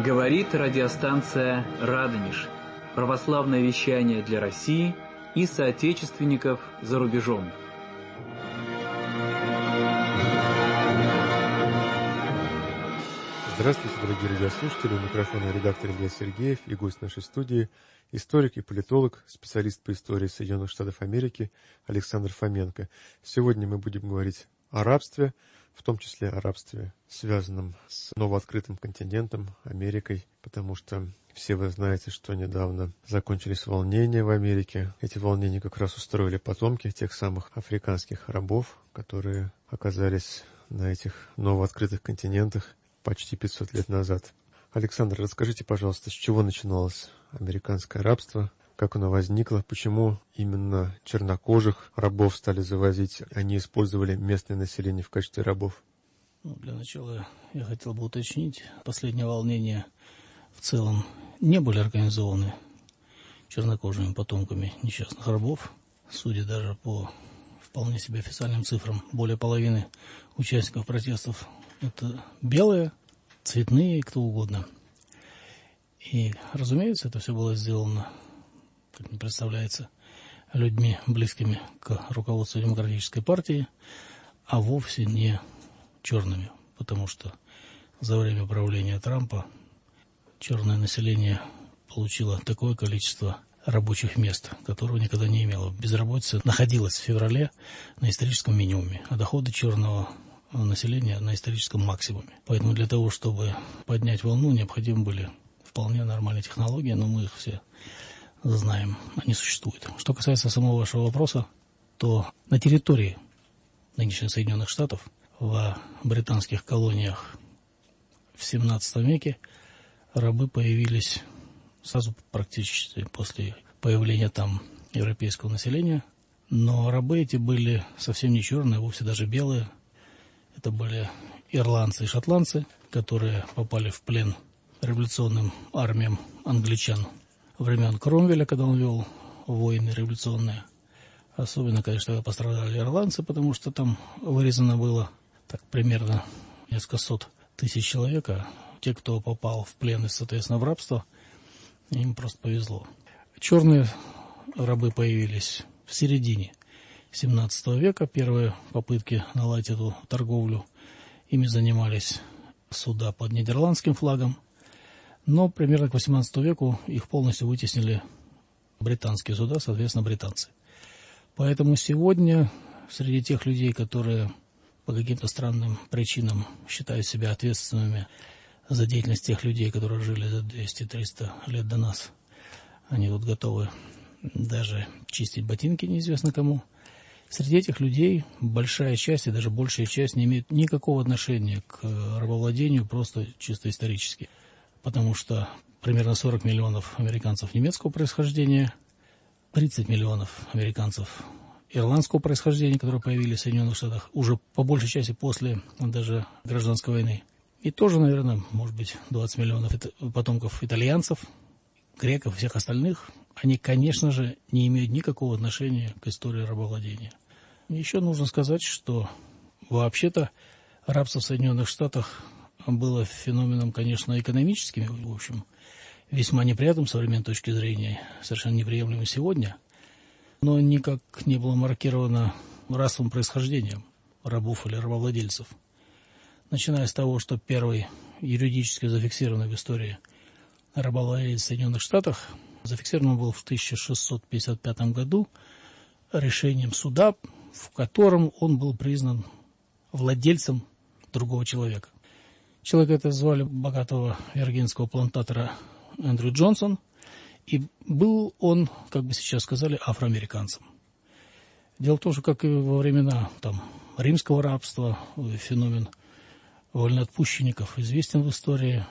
Говорит радиостанция «Радонеж». Православное вещание для России и соотечественников за рубежом. Здравствуйте, дорогие радиослушатели. У микрофона редактор Илья Сергеев и гость нашей студии – историк и политолог, специалист по истории Соединенных Штатов Америки Александр Фоменко. Сегодня мы будем говорить о рабстве, в том числе о рабстве, связанном с новооткрытым континентом, Америкой, потому что все вы знаете, что недавно закончились волнения в Америке. Эти волнения как раз устроили потомки тех самых африканских рабов, которые оказались на этих новооткрытых континентах почти 500 лет назад. Александр, расскажите, пожалуйста, с чего начиналось американское рабство, как оно возникло, почему именно чернокожих рабов стали завозить, они использовали местное население в качестве рабов? Для начала я хотел бы уточнить, последние волнения в целом не были организованы чернокожими потомками несчастных рабов. Судя даже по вполне себе официальным цифрам, более половины участников протестов это белые, цветные, кто угодно. И, разумеется, это все было сделано, как мне представляется, людьми, близкими к руководству Демократической партии, а вовсе не черными, потому что за время правления Трампа черное население получило такое количество рабочих мест, которого никогда не имело. Безработица находилась в феврале на историческом минимуме, а доходы черного населения на историческом максимуме. Поэтому для того, чтобы поднять волну, необходимы были вполне нормальные технологии, но мы их все знаем, они существуют. Что касается самого вашего вопроса, то на территории нынешних Соединенных Штатов, в британских колониях в 17 веке рабы появились сразу практически после появления там европейского населения, но рабы эти были совсем не черные, вовсе даже белые. Это были ирландцы и шотландцы, которые попали в плен революционным армиям англичан времен Кромвеля, когда он вел войны революционные. Особенно, конечно, пострадали ирландцы, потому что там вырезано было так примерно несколько сот тысяч человек, а те, кто попал в плен и, соответственно, в рабство, им просто повезло. Черные рабы появились в середине 17 века. Первые попытки наладить эту торговлю, ими занимались суда под нидерландским флагом. Но примерно к 18 веку их полностью вытеснили британские суда, соответственно, британцы. Поэтому сегодня среди тех людей, которые по каким-то странным причинам считают себя ответственными за деятельность тех людей, которые жили за 200-300 лет до нас, они вот готовы даже чистить ботинки неизвестно кому. Среди этих людей большая часть и даже большая часть не имеют никакого отношения к рабовладению, просто чисто исторически. Потому что примерно 40 миллионов американцев немецкого происхождения, 30 миллионов американцев ирландского происхождения, которые появились в Соединенных Штатах уже по большей части после даже гражданской войны. И тоже, наверное, может быть, 20 миллионов потомков итальянцев, греков и всех остальных. Они, конечно же, не имеют никакого отношения к истории рабовладения. Еще нужно сказать, что вообще-то рабство в Соединенных Штатах было феноменом, конечно, экономическим, в общем, весьма неприятным с современной точки зрения, совершенно неприемлемым сегодня, но никак не было маркировано расовым происхождением рабов или рабовладельцев. Начиная с того, что первый юридически зафиксированный в истории рабовладелец в Соединенных Штатах зафиксирован был в 1655 году решением суда, в котором он был признан владельцем другого человека. Человека это звали богатого виргинского плантатора Эндрю Джонсон, и был он, как бы сейчас сказали, афроамериканцем. Дело в том, что, как и во времена римского рабства, феномен вольноотпущенников известен в истории,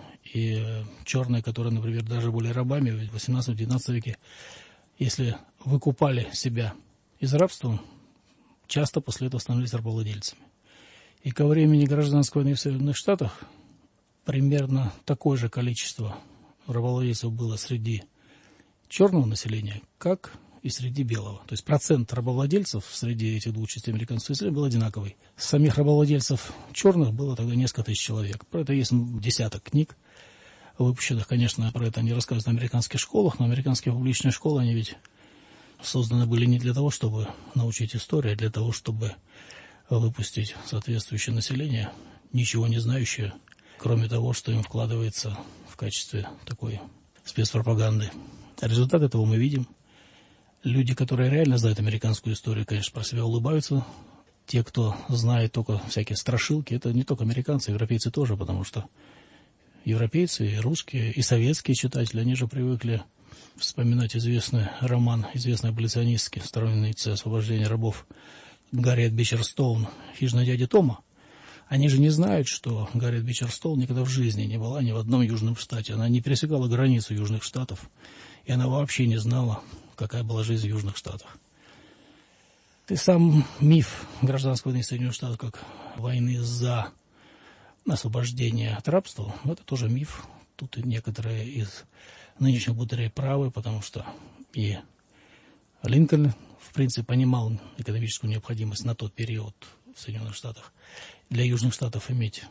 и черные, которые, например, даже были рабами в 18-19 веке, если выкупали себя из рабства, часто после этого становились рабовладельцами. И ко времени гражданской войны в Соединенных Штатах примерно такое же количество рабовладельцев было среди черного населения, как и среди белого. То есть процент рабовладельцев среди этих двух частей американского населения был одинаковый. Самих рабовладельцев черных было тогда несколько тысяч человек. Про это есть десяток книг. выпущенных, конечно, про это не рассказывают в американских школах, но американские публичные школы, они ведь созданы были не для того, чтобы научить историю, а для того, чтобы выпустить соответствующее население, ничего не знающее, кроме того, что им вкладывается в качестве такой спецпропаганды. А результат этого мы видим. Люди, которые реально знают американскую историю, конечно, про себя улыбаются. Те, кто знает только всякие страшилки, это не только американцы, европейцы тоже, потому что европейцы, и русские, и советские читатели, они же привыкли вспоминать известный роман, известный аболиционистский, сторонницы освобождения рабов Гарриет Бичер Стоун «Хижина дяди Тома». Они же не знают, что Гарриет Бичер Стоун никогда в жизни не была ни в одном южном штате. Она не пересекала границу южных штатов, и она вообще не знала, какая была жизнь в южных штатах. И сам миф гражданской войны Соединенных Штатов как войны за освобождение от рабства, это тоже миф. Тут и некоторые из нынешних бунтарей правы, потому что и Линкольн, в принципе, понимал экономическую необходимость на тот период в Соединенных Штатах для южных штатов иметь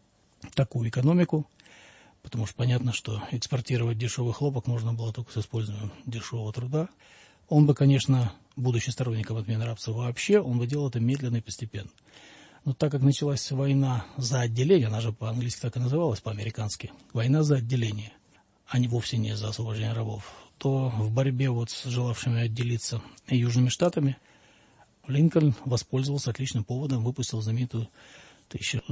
такую экономику, потому что понятно, что экспортировать дешевый хлопок можно было только с использованием дешевого труда. Он бы, конечно, будучи сторонником отмены рабства вообще, он бы делал это медленно и постепенно. Но так как началась война за отделение, она же по-английски так и называлась, по-американски, война за отделение, а не вовсе не за освобождение рабов, то в борьбе вот с желавшими отделиться южными штатами Линкольн воспользовался отличным поводом, выпустил знаменитую в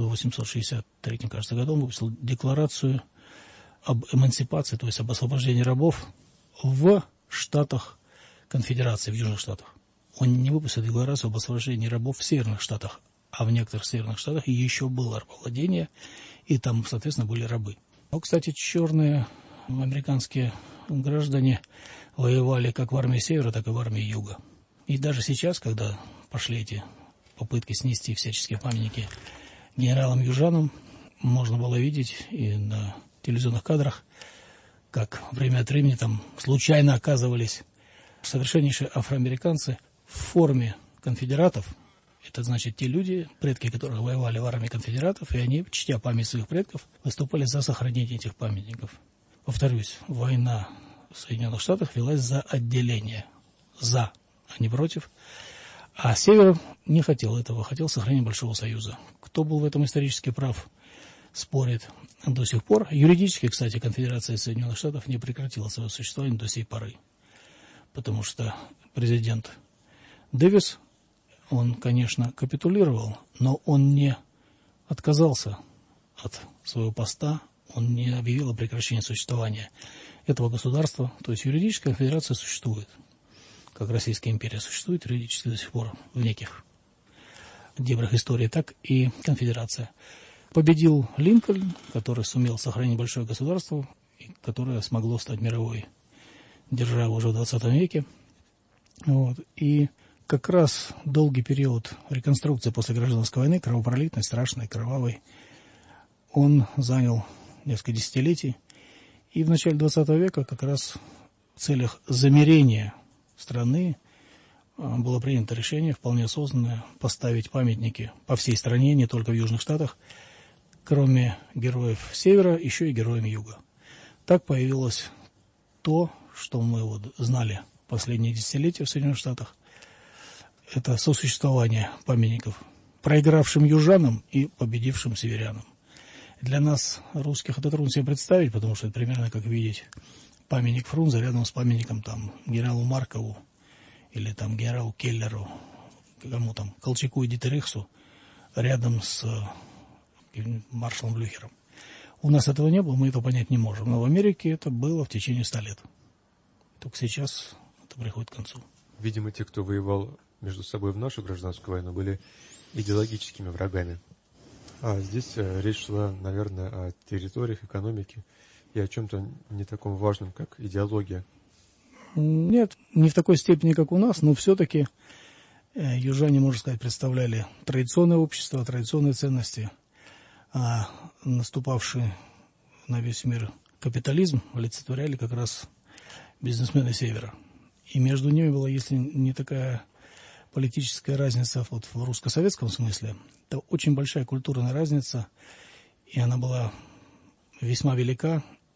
1863, кажется, году, он выпустил декларацию об эмансипации, то есть об освобождении рабов в штатах конфедерации, в южных штатах. Он не выпустил декларацию об освобождении рабов в северных штатах, а в некоторых северных штатах еще было рабовладение, и там, соответственно, были рабы. Но, кстати, черные американские граждане воевали как в армии Севера, так и в армии Юга. И даже сейчас, когда пошли эти попытки снести всяческие памятники генералам-южанам, можно было видеть и на телевизионных кадрах, как время от времени там случайно оказывались совершеннейшие афроамериканцы в форме конфедератов. Это значит те люди, предки которых воевали в армии конфедератов, и они, чтя память своих предков, выступали за сохранение этих памятников. Повторюсь, война в Соединенных Штатах велась за отделение. За, а не против. А Север не хотел этого, хотел сохранения Большого Союза. Кто был в этом исторически прав, спорит до сих пор. Юридически, кстати, Конфедерация Соединенных Штатов не прекратила свое существование до сей поры. Потому что президент Дэвис, он, конечно, капитулировал, но он не отказался от своего поста, он не объявил о прекращении существования этого государства. То есть юридическая конфедерация существует, как Российская империя существует юридически до сих пор в неких дебрях истории, так и конфедерация. Победил Линкольн, который сумел сохранить большое государство, которое смогло стать мировой державой уже в 20 веке. Вот. И как раз долгий период реконструкции после гражданской войны, кровопролитной, страшной, кровавой, он занял несколько десятилетий. И в начале 20 века как раз в целях замирения страны было принято решение, вполне осознанное, поставить памятники по всей стране, не только в южных штатах, кроме героев Севера, еще и героям Юга. Так появилось то, что мы вот знали последние десятилетия в Соединенных Штатах. Это сосуществование памятников проигравшим южанам и победившим северянам. Для нас, русских, это трудно себе представить, потому что это примерно как видеть памятник Фрунзе рядом с памятником там генералу Маркову или там генералу Келлеру, кому там, Колчаку и Дитерихсу, рядом с маршалом Блюхером. У нас этого не было, мы это понять не можем. Но в Америке это было в течение 100 лет. Только сейчас это приходит к концу. Видимо, те, кто воевал между собой в нашу гражданскую войну, были идеологическими врагами. А здесь речь шла, наверное, о территориях, экономике и о чем-то не таком важном, как идеология. Нет, не в такой степени, как у нас, но все-таки южане, можно сказать, представляли традиционное общество, традиционные ценности, а наступавший на весь мир капитализм олицетворяли как раз бизнесмены Севера. И между ними была, если не такая политическая разница вот в русско-советском смысле, то очень большая культурная разница, и она была весьма велика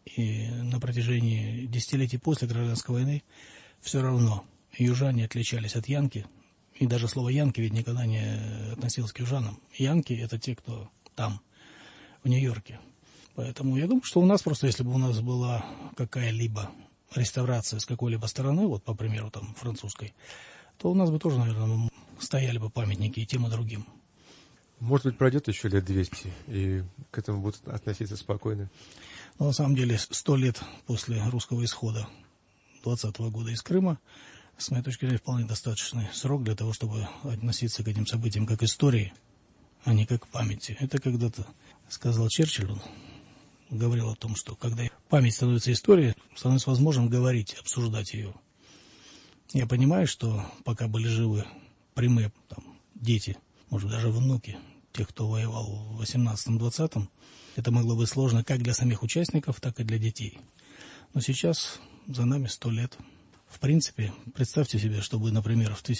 И на протяжении десятилетий после гражданской войны все равно южане отличались от янки. И даже слово янки ведь никогда не относилось к южанам. Янки — это те, кто там, в Нью-Йорке. Поэтому я думаю, что у нас просто, если бы у нас была какая-либо реставрация с какой-либо стороны, вот по примеру там французской, то у нас бы тоже, наверное, стояли бы памятники и тем, и другим. Может быть, пройдет еще лет 200, и к этому будут относиться спокойно. Но на самом деле 100 лет после русского исхода 20-го года из Крыма, с моей точки зрения, вполне достаточный срок для того, чтобы относиться к этим событиям как к истории, а не как к памяти. Это когда-то сказал Черчилль, он говорил о том, что когда память становится историей, становится возможным говорить, обсуждать ее. Я понимаю, что пока были живы прямые там, дети, может даже внуки тех, кто воевал в 18-20, это могло быть сложно как для самих участников, так и для детей. Но сейчас за нами 100 лет. В принципе, представьте себе, чтобы, например, в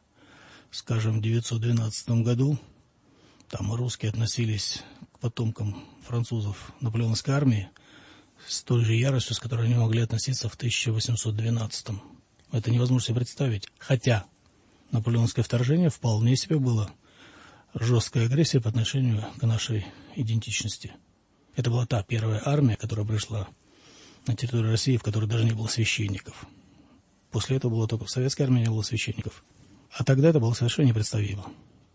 1912 году там русские относились к потомкам французов наполеоновской армии с той же яростью, с которой они могли относиться в 1812. Это невозможно себе представить. Хотя наполеоновское вторжение вполне себе было жесткой агрессией по отношению к нашей идентичности. Это была та первая армия, которая пришла на территорию России, в которой даже не было священников. После этого было только в советской армии не было священников. А тогда это было совершенно непредставимо.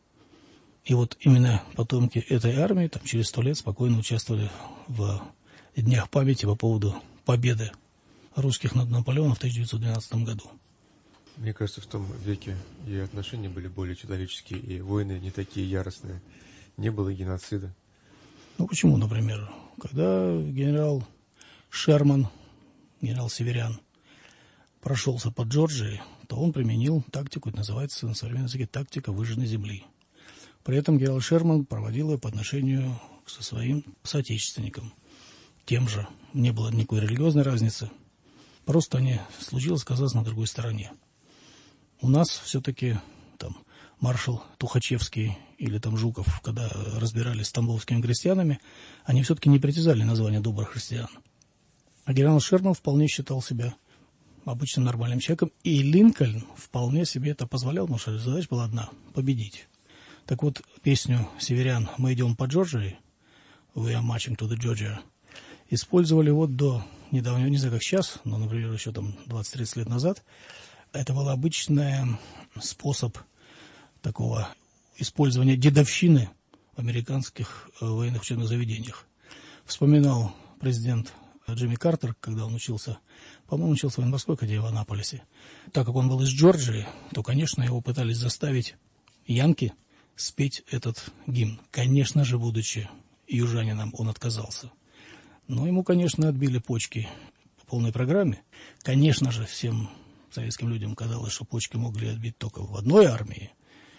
И вот именно потомки этой армии там, через 100 лет спокойно участвовали в днях памяти по поводу победы русских над Наполеоном в 1912 году. Мне кажется, в том веке и отношения были более человеческие, и войны не такие яростные. Не было геноцида. Ну почему, например, когда генерал Шерман, генерал Северян, прошелся по Джорджии, то он применил тактику, это называется на современном языке тактика выжженной земли. При этом генерал Шерман проводил ее по отношению со своим соотечественникам. Тем же не было никакой религиозной разницы. Просто они случилось оказаться на другой стороне. У нас все-таки там маршал Тухачевский или там Жуков, когда разбирались с тамбовскими крестьянами, они все-таки не притязали на звание добрых христиан. А генерал Шерман вполне считал себя обычным нормальным человеком, и Линкольн вполне себе это позволял, потому что задача была одна – победить. Так вот, песню «Северян» «Мы идем по Джорджии», «We are marching to the Georgia», использовали вот до недавнего, не знаю как сейчас, но, например, еще там 20-30 лет назад. Это был обычный способ такого использования дедовщины в американских военных учебных заведениях. Вспоминал президент Джимми Картер, когда он учился, по-моему, учился в военно-морской академии в Аннаполисе. Так как он был из Джорджии, то, конечно, его пытались заставить янки спеть этот гимн. Конечно же, будучи южанином, он отказался. Но ему, конечно, отбили почки по полной программе. Конечно же, всем советским людям казалось, что почки могли отбить только в одной армии.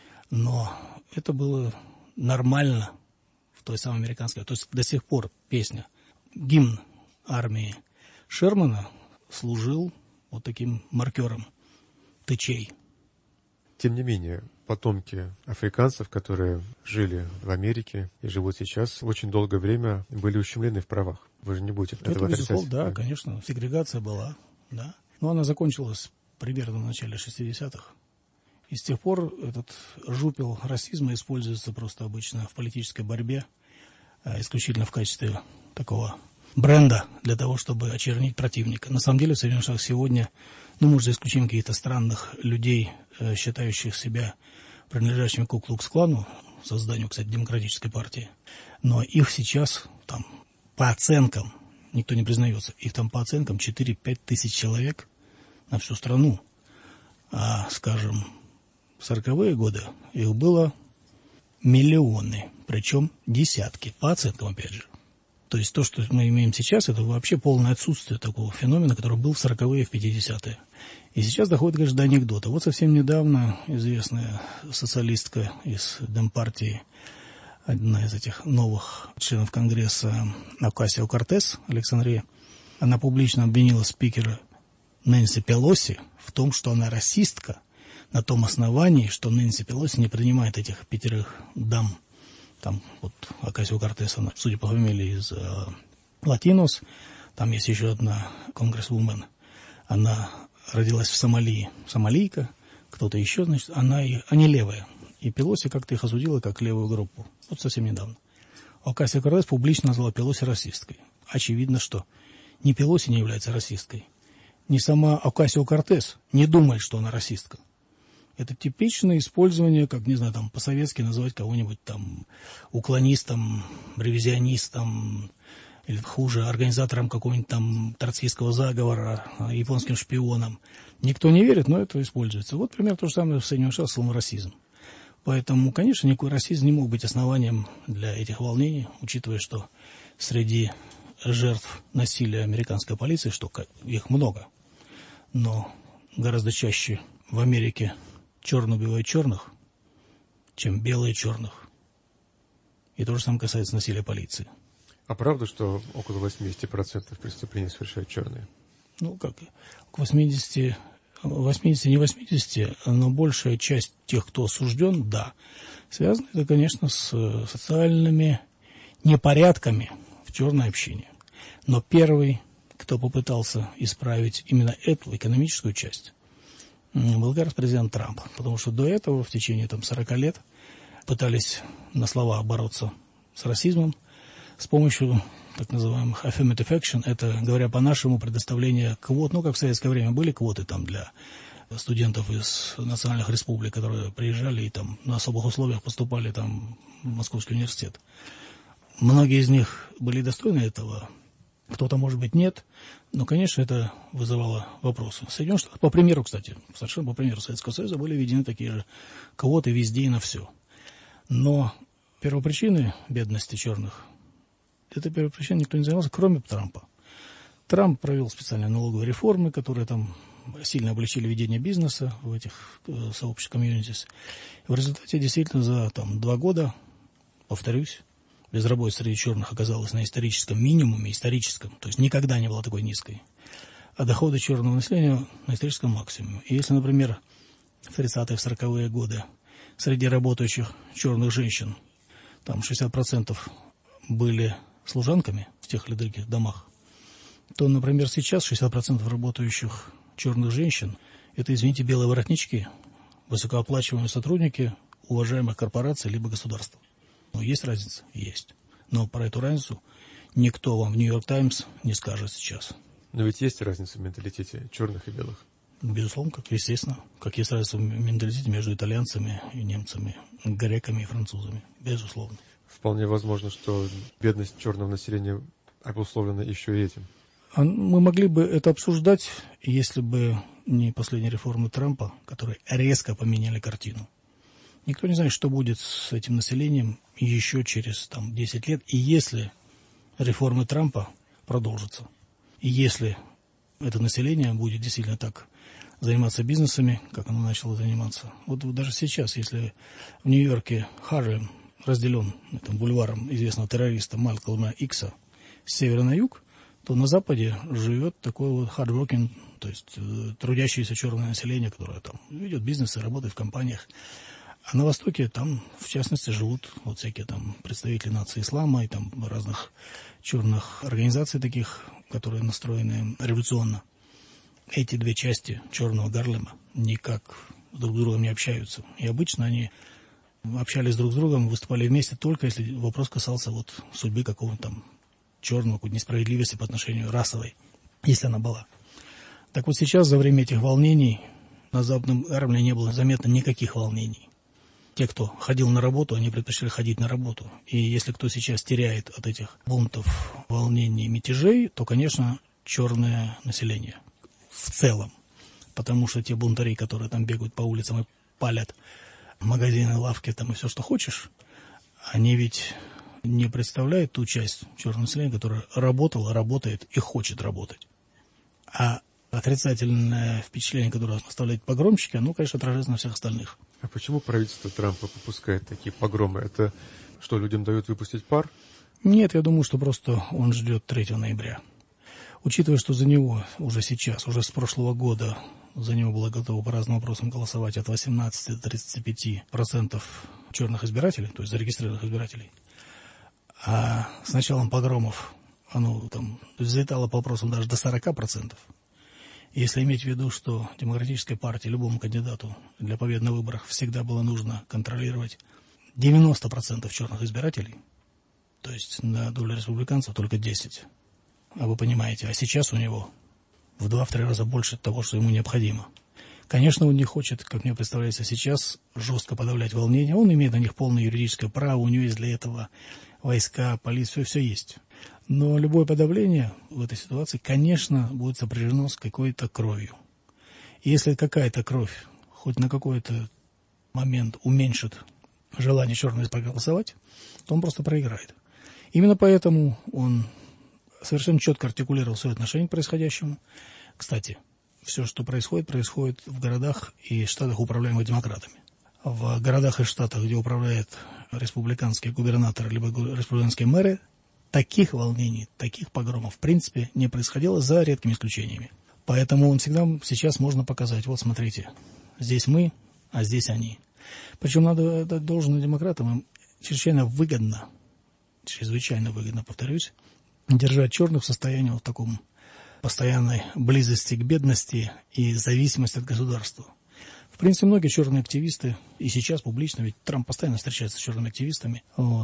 Но это было нормально в той самой американской. То есть до сих пор песня, гимн армии Шермана служил вот таким маркером тычей. Тем не менее, потомки африканцев, которые жили в Америке и живут сейчас, очень долгое время были ущемлены в правах. Вы же не будете этого отрицать. Да, конечно, сегрегация была, да. Но она закончилась примерно в начале 60-х. И с тех пор этот жупел расизма используется просто обычно в политической борьбе, исключительно в качестве такого бренда для того, чтобы очернить противника. На самом деле в Соединенных Штатах сегодня, может, за исключением каких-то странных людей, считающих себя принадлежащими к Ку-Клукс-клану, созданию, кстати, демократической партии, но их сейчас там по оценкам, никто не признается, их там по оценкам 4-5 тысяч человек на всю страну. А, скажем, в 40-е годы их было миллионы, причем десятки, по оценкам опять же. То есть то, что мы имеем сейчас, это вообще полное отсутствие такого феномена, который был в 40-е и в 50-е. И сейчас доходит, конечно, до анекдота. Вот совсем недавно известная социалистка из Демпартии, одна из этих новых членов Конгресса Окасио-Кортес, Александрия, она публично обвинила спикера Нэнси Пелоси в том, что она расистка, на том основании, что Нэнси Пелоси не принимает этих 5 дам. Там вот Окасио-Кортес, она, судя по фамилии, из Латинос, Там есть еще одна конгрессвумен. Она родилась в Сомали, сомалийка, кто-то еще, значит, они левые. И Пелоси как-то их осудила как левую группу. Вот совсем недавно. Окасио-Кортес публично назвала Пелоси расисткой. Очевидно, что ни Пелоси не является расисткой, ни сама Окасио-Кортес не думает, что она расистка. Это типичное использование, как, не знаю, там, по-советски называть кого-нибудь там уклонистом, ревизионистом, или хуже, организатором какого-нибудь там троцкистского заговора, японским шпионом. Никто не верит, но это используется. Вот пример то же самое в Соединенных Штатах с словом расизм. Поэтому, конечно, никакой расизм не мог быть основанием для этих волнений, учитывая, что среди жертв насилия американской полиции, что их много, но гораздо чаще в Америке черные убивают черных, чем белые черных. И то же самое касается насилия полиции. А правда, что около 80% преступлений совершают черные? Ну, как, к 80, не 80, но большая часть тех, кто осужден, да. Связано это, конечно, с социальными непорядками в черной общине. Но первый, кто попытался исправить именно эту экономическую часть, был как раз президент Трамп. Потому что до этого, в течение 40 лет, пытались на слова бороться с расизмом с помощью так называемых affirmative action, это, говоря по-нашему, предоставление квот, как в советское время были квоты для студентов из национальных республик, которые приезжали и на особых условиях поступали в Московский университет. Многие из них были достойны этого, кто-то, может быть, нет, но, конечно, это вызывало вопросы. В Соединенных Штатах, по примеру, кстати, совершенно по примеру Советского Союза, были введены такие же квоты везде и на все. Но первопричины бедности черных, этой первопричиной никто не занимался, кроме Трампа. Трамп провел специальные налоговые реформы, которые сильно облегчили ведение бизнеса в этих сообществах, комьюнитис. В результате действительно за 2 года, повторюсь, безработица среди черных оказалась на историческом минимуме, то есть никогда не была такой низкой, а доходы черного населения на историческом максимуме. И если, например, в 30-е, в 40-е годы среди работающих черных женщин 60% были служанками в тех или других домах, то, например, сейчас 60% работающих черных женщин – это, извините, белые воротнички, высокооплачиваемые сотрудники уважаемых корпораций либо государства. Есть разница? Есть. Но про эту разницу никто вам в Нью-Йорк Таймс не скажет сейчас. Но ведь есть разница в менталитете черных и белых? Безусловно, естественно. Как есть разница в менталитете между итальянцами и немцами, греками и французами. Безусловно. Вполне возможно, что бедность черного населения обусловлена еще и этим. Мы могли бы это обсуждать, если бы не последние реформы Трампа, которые резко поменяли картину. Никто не знает, что будет с этим населением еще через 10 лет. И если реформы Трампа продолжатся, и если это население будет действительно так заниматься бизнесами, как оно начало заниматься. Вот даже сейчас, если в Нью-Йорке Харлем разделен бульваром известного террориста Малькольма Икса с севера на юг, то на западе живет такое hard-working, то есть трудящееся черное население, которое ведет бизнес и работает в компаниях. А на востоке в частности, живут всякие представители нации ислама и разных черных организаций таких, которые настроены революционно. Эти две части черного Гарлема никак друг с другом не общаются. И обычно они общались друг с другом, выступали вместе только если вопрос касался судьбы какого-то черного, какой-то несправедливости по отношению расовой, если она была. Так вот сейчас, за время этих волнений, на Западном Гарлеме не было заметно никаких волнений. Те, кто ходил на работу, они предпочли ходить на работу. И если кто сейчас теряет от этих бунтов, волнений, мятежей, то, конечно, черное население в целом. Потому что те бунтари, которые бегают по улицам и палят магазины, лавки и все, что хочешь, они ведь не представляют ту часть черного населения, которая работала, работает и хочет работать. А отрицательное впечатление, которое оставляет погромщики, оно, конечно, отражается на всех остальных. А почему правительство Трампа попускает такие погромы? Это что, людям дают выпустить пар? Нет, я думаю, что просто он ждет 3 ноября. Учитывая, что за него уже сейчас, уже с прошлого года, за него было готово по разным вопросам голосовать от 18 до 35% черных избирателей, то есть зарегистрированных избирателей. А с началом погромов оно там взлетало по вопросам даже до 40%. Если иметь в виду, что демократической партии, любому кандидату для победы на выборах всегда было нужно контролировать 90% черных избирателей, то есть на долю республиканцев только 10%. А вы понимаете, а сейчас у него в 2-3 раза больше того, что ему необходимо. Конечно, он не хочет, как мне представляется сейчас, жестко подавлять волнения. Он имеет на них полное юридическое право, у него есть для этого войска, полиция, все есть. Но любое подавление в этой ситуации, конечно, будет сопряжено с какой-то кровью. И если какая-то кровь хоть на какой-то момент уменьшит желание черных проголосовать, то он просто проиграет. Именно поэтому он совершенно четко артикулировал свое отношение к происходящему. Кстати, все, что происходит в городах и штатах, управляемых демократами. В городах и штатах, где управляют республиканские губернаторы либо республиканские мэры, таких волнений, таких погромов в принципе не происходило, за редкими исключениями. Поэтому он всегда сейчас можно показать: вот смотрите, здесь мы, а здесь они. Причем надо дать должное демократам, им чрезвычайно выгодно, повторюсь, держать черных в состоянии вот таком постоянной близости к бедности и зависимости от государства. В принципе, многие черные активисты, и сейчас публично, ведь Трамп постоянно встречается с черными активистами,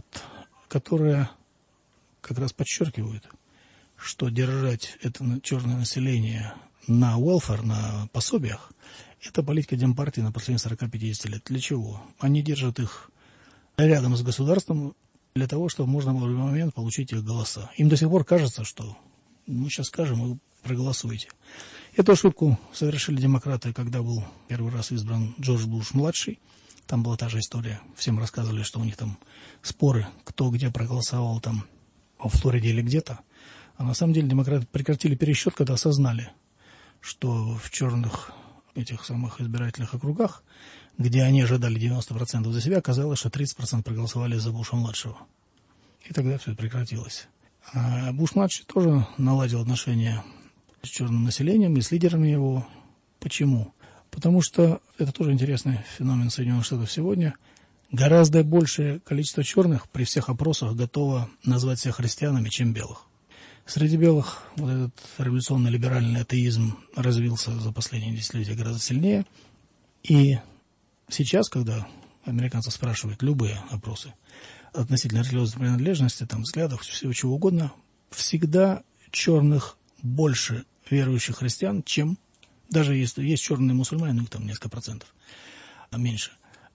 которые как раз подчеркивают, что держать это черное население на welfare, на пособиях, это политика Демпартии на последние 40-50 лет. Для чего? Они держат их рядом с государством для того, чтобы можно было в любой момент получить их голоса. Им до сих пор кажется, что мы сейчас скажем, вы проголосуете. Эту ошибку совершили демократы, когда был первый раз избран Джордж Буш-младший. Там была та же история. Всем рассказывали, что у них там споры, кто где проголосовал, там во Флориде или где-то. А на самом деле демократы прекратили пересчет, когда осознали, что в черных этих самых избирательных округах, где они ожидали 90% за себя, оказалось, что 30% проголосовали за Буша-младшего. И тогда все прекратилось. А Буш-младший тоже наладил отношения с черным населением и с лидерами его. Почему? Потому что это тоже интересный феномен Соединенных Штатов сегодня. Гораздо большее количество черных при всех опросах готово назвать себя христианами, чем белых. Среди белых вот этот революционно-либеральный атеизм развился за последние десятилетия гораздо сильнее. И сейчас, когда американцы спрашивают любые опросы относительно религиозной принадлежности, там, взглядов, всего чего угодно, всегда черных больше верующих христиан, чем даже если есть черные мусульмане, их там несколько процентов, а меньше.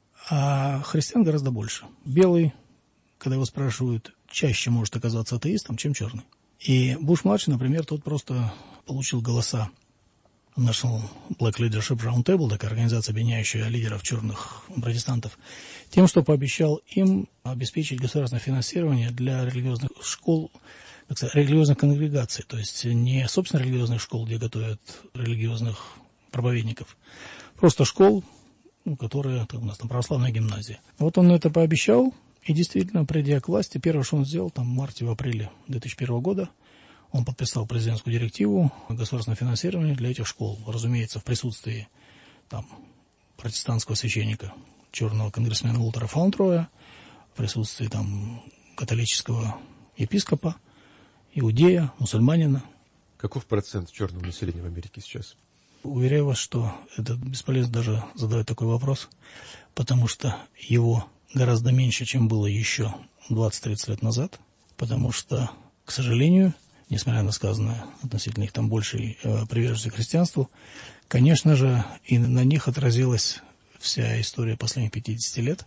А христиан гораздо больше. Белый, когда его спрашивают, чаще может оказаться атеистом, чем черный. И Буш-младший, например, тот просто получил голоса National Black Leadership Roundtable, такая организация, объединяющая лидеров черных протестантов, тем, что пообещал им обеспечить государственное финансирование для религиозных школ, так сказать, религиозных конгрегаций, то есть не собственно религиозных школ, где готовят религиозных проповедников, просто школ, которые, у нас там православная гимназия. Вот он это пообещал, и действительно, придя к власти, первое, что он сделал, там, в марте, в апреле 2001 года, он подписал президентскую директиву о государственном финансировании для этих школ. Разумеется, в присутствии там протестантского священника, черного конгрессмена Уолтера Фаунтроя, в присутствии там католического епископа, иудея, мусульманина. Каков процент черного населения в Америке сейчас? Уверяю вас, что это бесполезно даже задавать такой вопрос, потому что его гораздо меньше, чем было еще 20-30 лет назад, потому что, к сожалению, несмотря на сказанное относительно их там большей приверженности к христианству, конечно же, и на них отразилась вся история последних 50 лет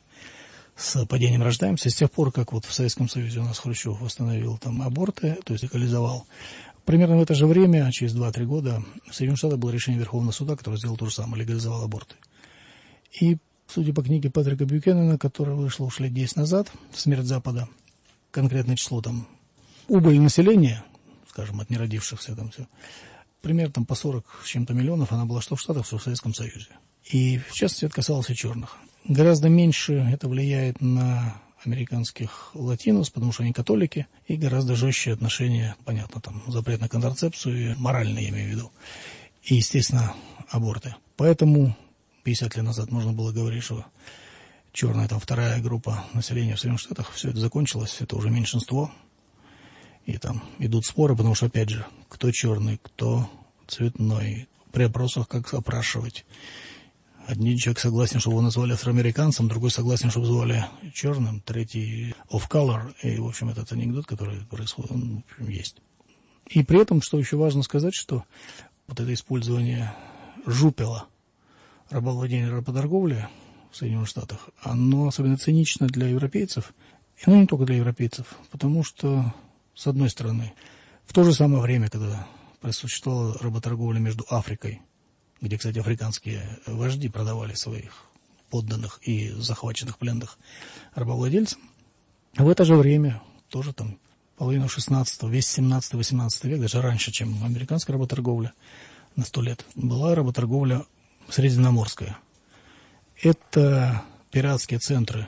с падением рождаемости, с тех пор, как вот в Советском Союзе у нас Хрущев восстановил там аборты, то есть легализовал. Примерно в это же время, через 2-3 года, в Соединенных Штатах было решение Верховного суда, которое сделало то же самое, легализовал аборты. И, судя по книге Патрика Бьюкенена, которая вышла уж лет 10 назад, «Смерть Запада», конкретное число там убыль населения, скажем, от неродившихся там все, примерно там по 40 с чем-то миллионов, она была что в Штатах, что в Советском Союзе. И, в частности, это касалось и черных. Гораздо меньше это влияет на американских латинос, потому что они католики, и гораздо жестче отношения, понятно, там, запрет на контрацепцию, моральные, я имею в виду, и, естественно, аборты. Поэтому 50 лет назад можно было говорить, что черная, там, вторая группа населения в Соединенных Штатах, все это закончилось, это уже меньшинство, И там идут споры, потому что, опять же, кто черный, кто цветной. При опросах как опрашивать. Один человек согласен, чтобы его назвали афроамериканцем, другой согласен, чтобы звали черным, третий of color. И, в общем, этот анекдот, который происходит, он, в общем, есть. И при этом, что еще важно сказать, что вот это использование жупела, рабовладения и работорговли в Соединенных Штатах, оно особенно цинично для европейцев, и не только для европейцев, потому что, с одной стороны, в то же самое время, когда существовала работорговля между Африкой, где, кстати, африканские вожди продавали своих подданных и захваченных пленных рабовладельцам, в это же время, тоже там половину 16-го, весь 17-18 век, даже раньше, чем американская работорговля, на 100 лет, была работорговля средиземноморская. Это пиратские центры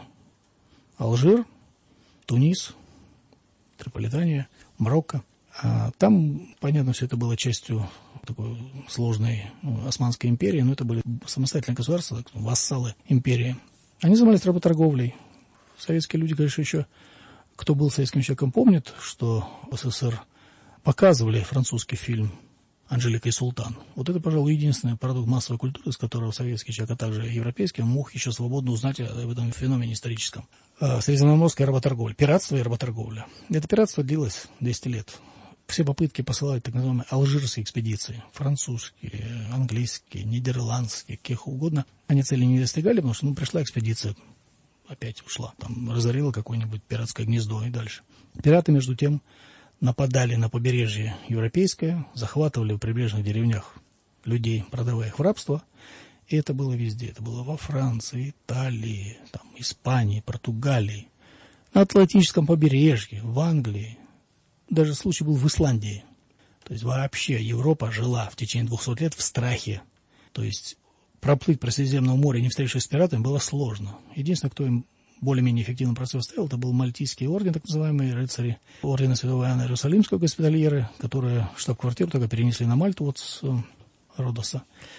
Алжир, Тунис, Триполитания, Марокко. А там, понятно, все это было частью такой сложной Османской империи, но это были самостоятельные государства, вассалы империи. Они занимались работорговлей. Советские люди, конечно, еще, кто был советским человеком, помнит, что в СССР показывали французский фильм «Анжелика и Султан». Вот это, пожалуй, единственный продукт массовой культуры, с которого советский человек, а также европейский, мог еще свободно узнать об этом феномене историческом. Средиземноморская работорговля, пиратство и работорговля. Это пиратство длилось 200 лет. Все попытки посылать так называемые алжирские экспедиции, французские, английские, нидерландские, каких угодно, они цели не достигали, потому что пришла экспедиция, опять ушла, там разорила какое-нибудь пиратское гнездо и дальше. Пираты, между тем, нападали на побережье европейское, захватывали в прибрежных деревнях людей, продавая их в рабство. И это было везде. Это было во Франции, Италии, там, Испании, Португалии, на Атлантическом побережье, в Англии. Даже случай был в Исландии. То есть вообще Европа жила в течение 200 лет в страхе. То есть проплыть по Средиземному морю, не встретившись с пиратами, было сложно. Единственное, кто им более-менее эффективно противостоял, это был Мальтийский орден, так называемые рыцари ордена Святого Иоанна Иерусалимского, госпитальеры, которые штаб-квартиру только перенесли на Мальту вот с Родоса.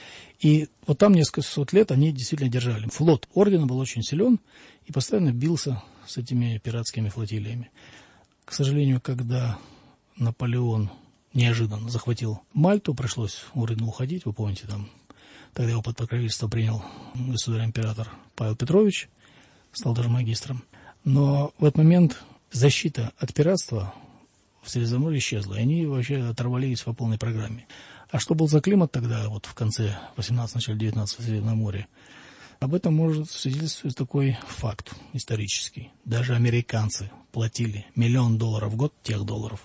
И вот там несколько сот лет они действительно держали. Флот ордена был очень силен и постоянно бился с этими пиратскими флотилиями. К сожалению, когда Наполеон неожиданно захватил Мальту, пришлось ордену уходить. Вы помните, там тогда его под покровительство принял государь-император Павел Петрович, стал даже магистром. Но в этот момент защита от пиратства в Средиземноморье исчезла, и они вообще оторвались по полной программе. А что был за климат тогда, вот в конце 18-го, начале 19-го в Средиземноморье? Об этом может свидетельствовать такой факт исторический. Даже американцы платили $1 миллион в год, тех долларов,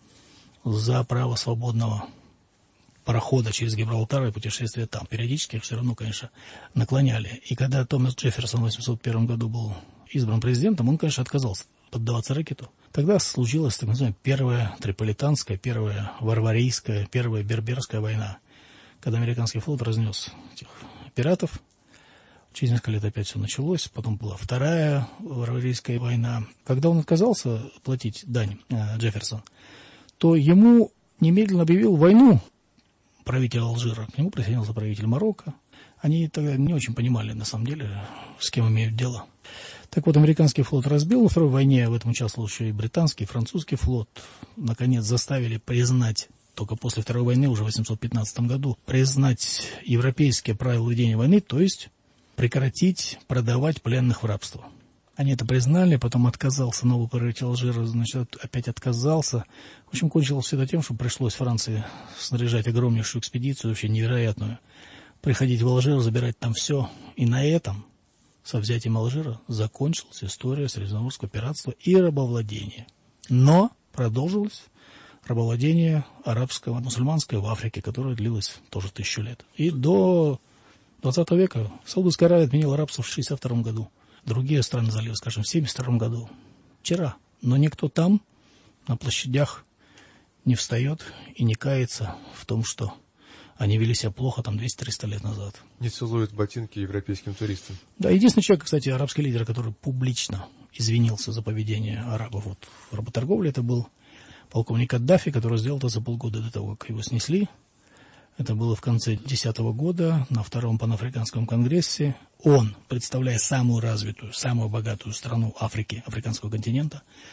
за право свободного парохода через Гибралтар и путешествия там. Периодически их все равно, конечно, наклоняли. И когда Томас Джефферсон в 1801 году был избран президентом, он, конечно, отказался поддаваться рэкету. Тогда случилась так называемая первая Триполитанская, первая Варварийская, первая Берберская война, когда американский флот разнес этих пиратов. Через несколько лет опять все началось, потом была вторая Варварийская война. Когда он отказался платить дань, Джефферсон, то ему немедленно объявил войну правитель Алжира. К нему присоединился правитель Марокко. Они тогда не очень понимали, на самом деле, с кем имеют дело. Так вот, американский флот разбил. Во Второй войне в этом участвовал еще и британский, и французский флот. Наконец заставили признать, только после Второй войны, уже в 1815 году, признать европейские правила ведения войны, то есть прекратить продавать пленных в рабство. Они это признали, потом отказался новый правитель Алжира, значит, опять отказался. В общем, кончилось все это тем, что пришлось Франции снаряжать огромнейшую экспедицию, вообще невероятную, приходить в Алжир, забирать там все. И на этом, со взятием Алжира, закончилась история средиземноморского пиратства и рабовладения. Но продолжилось рабовладение арабского, мусульманское в Африке, которое длилось тоже 1000 лет. И до 20 века Саудовская Аравия отменила рабство в 1962 году. Другие страны залива, скажем, в 1972 году. Вчера. Но никто там, на площадях, не встает и не кается в том, что они вели себя плохо там 200-300 лет назад. Не целуют ботинки европейским туристам. Да, единственный человек, кстати, арабский лидер, который публично извинился за поведение арабов вот в работорговле, это был полковник Каддафи, который сделал это за полгода до того, как его снесли. Это было в конце 2010 года на Втором панафриканском конгрессе. Он, представляя самую развитую, самую богатую страну Африки, африканского континента,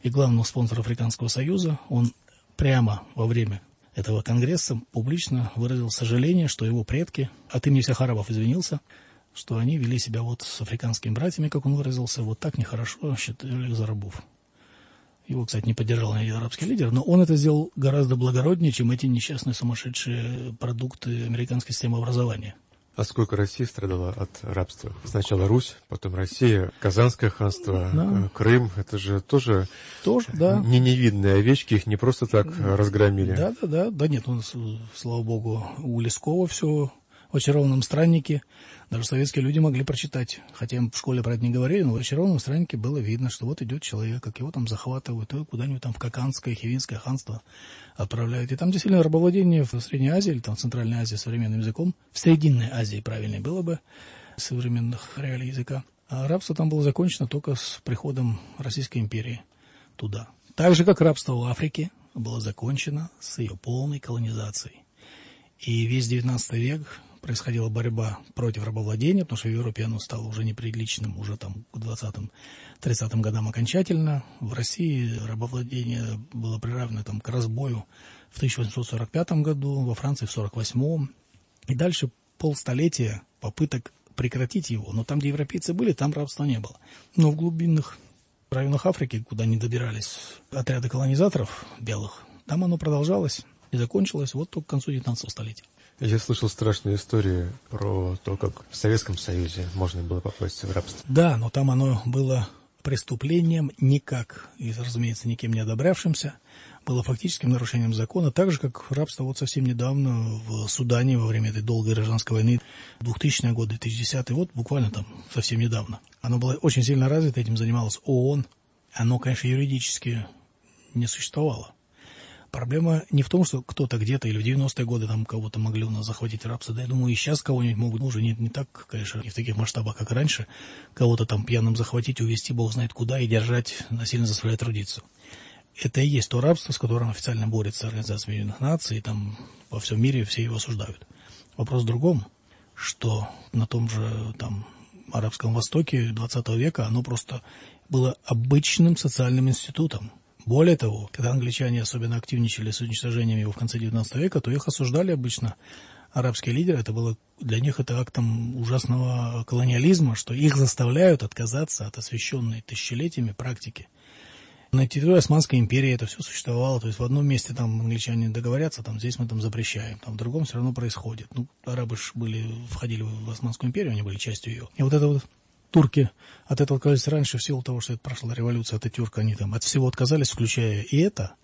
и главного спонсора Африканского союза, он прямо во время этого конгресса публично выразил сожаление, что его предки, от имени всех арабов извинился, что они вели себя вот с африканскими братьями, как он выразился, вот так нехорошо, считали их за рабов. Его, кстати, не поддержал ни один арабский лидер, но он это сделал гораздо благороднее, чем эти несчастные сумасшедшие продукты американской системы образования. А сколько Россия страдала от рабства? Сначала Русь, потом Россия, Казанское ханство, да. Крым. Это же тоже да. Не невидные овечки, их не просто так разгромили. Да, нет, слава богу, у Лескова все в «Очарованном страннике». Даже советские люди могли прочитать, хотя им в школе про это не говорили, но в «Очарованном страннике» было видно, что вот идет человек, как его там захватывают, и куда-нибудь там в Каканское, Хивинское ханство отправляют. И там действительно рабовладение в Средней Азии, или там в Центральной Азии современным языком, в Срединной Азии правильнее было бы, современных реалий языка. А рабство там было закончено только с приходом Российской империи туда. Так же, как рабство в Африке было закончено с ее полной колонизацией. И весь XIX век происходила борьба против рабовладения, потому что в Европе оно стало уже неприличным, уже там к 20-30 годам окончательно. В России рабовладение было приравнено там к разбою в 1845 году, во Франции в 1848. И дальше полстолетия попыток прекратить его. Но там, где европейцы были, там рабства не было. Но в глубинных районах Африки, куда не добирались отряды колонизаторов белых, там оно продолжалось и закончилось вот только к концу 19 столетия. Я слышал страшные истории про то, как в Советском Союзе можно было попасть в рабство. Да, но там оно было преступлением никак, и, разумеется, никем не одобрявшимся, было фактическим нарушением закона, так же, как рабство вот совсем недавно в Судане во время этой долгой гражданской войны, 2000-е годы, 2010-е, вот буквально там совсем недавно. Оно было очень сильно развито, этим занималась ООН, оно, конечно, юридически не существовало. Проблема не в том, что кто-то где-то или в 90-е годы там кого-то могли у нас захватить в рабство. Да, я думаю, и сейчас кого-нибудь могут, уже не так, конечно, не в таких масштабах, как раньше, кого-то там пьяным захватить, увезти бог знает куда и держать, насильно заставлять трудиться. Это и есть то рабство, с которым официально борется Организация Объединенных Наций, и там во всем мире все его осуждают. Вопрос в другом, что на том же там Арабском Востоке 20 века оно просто было обычным социальным институтом. Более того, когда англичане особенно активничали с уничтожением его в конце XIX века, то их осуждали обычно арабские лидеры. Это было для них это актом ужасного колониализма, что их заставляют отказаться от освященной тысячелетиями практики. На территории Османской империи это все существовало. То есть в одном месте там англичане договорятся, там здесь мы там запрещаем, там в другом все равно происходит. Ну, арабы ж входили в Османскую империю, они были частью ее. И вот это вот турки от этого отказались раньше, в силу того, что это прошла революция Ататюрка, они там от всего отказались, включая и это.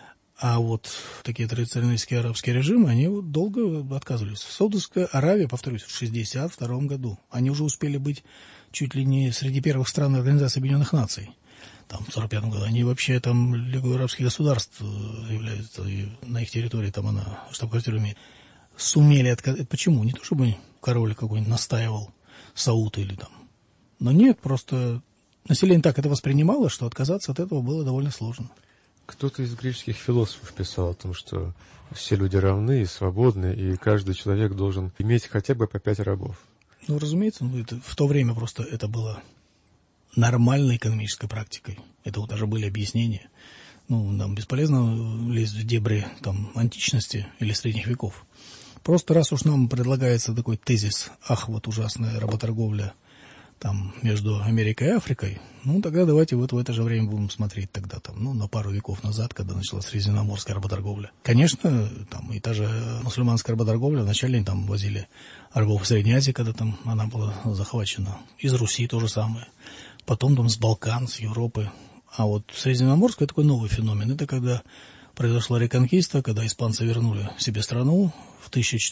А вот такие традиционалистские арабские режимы, они вот долго отказывались. Саудовская Аравия, повторюсь, в 1962 году. Они уже успели быть чуть ли не среди первых стран Организации Объединенных Наций. Там, в 1945 году. Они вообще там Лигой арабских государств являются, и на их территории там она штаб-квартиру имеет. Сумели отказать. Почему? Не то, чтобы король какой-нибудь настаивал, Сауд или там. Но нет, просто население так это воспринимало, что отказаться от этого было довольно сложно. Кто-то из греческих философов писал о том, что все люди равны и свободны, и каждый человек должен иметь хотя бы по 5 рабов. Ну, разумеется, это, в то время просто это было нормальной экономической практикой. Это вот даже были объяснения. Ну, нам бесполезно лезть в дебри там, античности или средних веков. Просто раз уж нам предлагается такой тезис, ах, вот ужасная работорговля там между Америкой и Африкой, ну тогда давайте вот в это же время будем смотреть тогда там, ну на пару веков назад, когда началась средиземноморская работорговля. Конечно, там и та же мусульманская работорговля, вначале они там возили рабов в Средней Азии, когда там она была захвачена, из Руси то же самое, потом там с Балкан, с Европы, а вот средиземноморская такой новый феномен, это когда произошла реконкиста, когда испанцы вернули себе страну в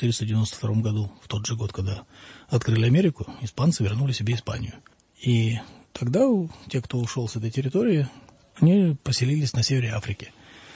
1492 году, в тот же год, когда открыли Америку, испанцы вернули себе Испанию. И тогда те, кто ушел с этой территории, они поселились на севере Африки.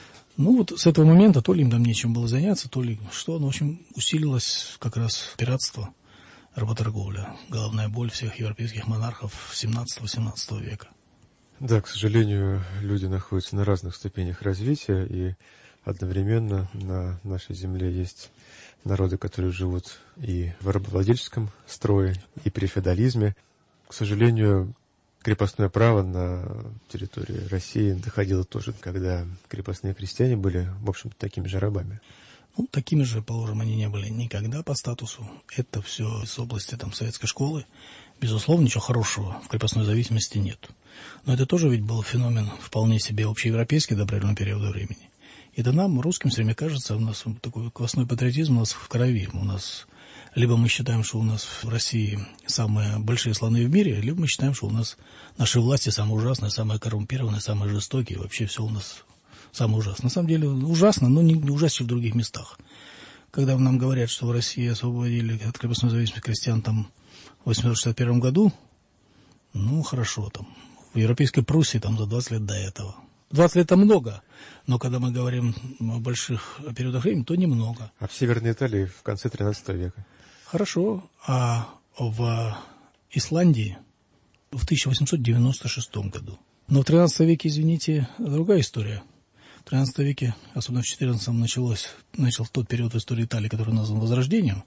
Ну вот с этого момента то ли им там нечем было заняться, то ли что, ну в общем усилилось как раз пиратство, работорговля, головная боль всех европейских монархов 17-18 века. Да, к сожалению, люди находятся на разных ступенях развития, и одновременно на нашей земле есть народы, которые живут и в рабовладельческом строе, и при феодализме. К сожалению, крепостное право на территории России доходило тоже, когда крепостные крестьяне были, в общем-то, такими же рабами. Ну, такими же, положим, они не были никогда по статусу. Это все из области советской школы. Безусловно, ничего хорошего в крепостной зависимости нет. Но это тоже ведь был феномен вполне себе общеевропейский до определенного периода времени. И да нам, русским, все время кажется, у нас такой квасной патриотизм у нас в крови. У нас либо мы считаем, что у нас в России самые большие слоны в мире, либо мы считаем, что у нас наши власти самые ужасные, самые коррумпированные, самые жестокие. Вообще все у нас самое ужасное. На самом деле ужасно, но не ужаснее, чем в других местах. Когда нам говорят, что в России освободили от крепостной зависимости крестьян там в 1861 году, ну хорошо, там в Европейской Пруссии там за 20 лет до этого. 20 лет это много, но когда мы говорим о больших периодах времени, то немного. А в Северной Италии в конце 13 века? Хорошо, а в Исландии в 1896 году. Но в 13 веке, извините, другая история. В 13 веке, особенно в 14-м, начал тот период в истории Италии, который назван Возрождением,